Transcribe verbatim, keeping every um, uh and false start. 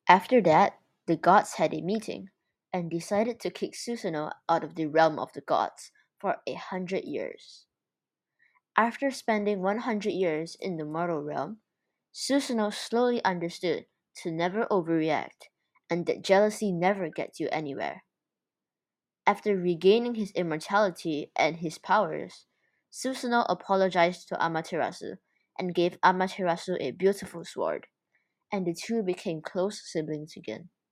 After that, the gods had a meeting and decided to kick Susanoo out of the realm of the gods for a hundred years. After spending one hundred years in the mortal realm, Susanoo slowly understood to never overreact and that jealousy never gets you anywhere. After regaining his immortality and his powers, Susanoo apologized to Amaterasu and gave Amaterasu a beautiful sword, and the two became close siblings again.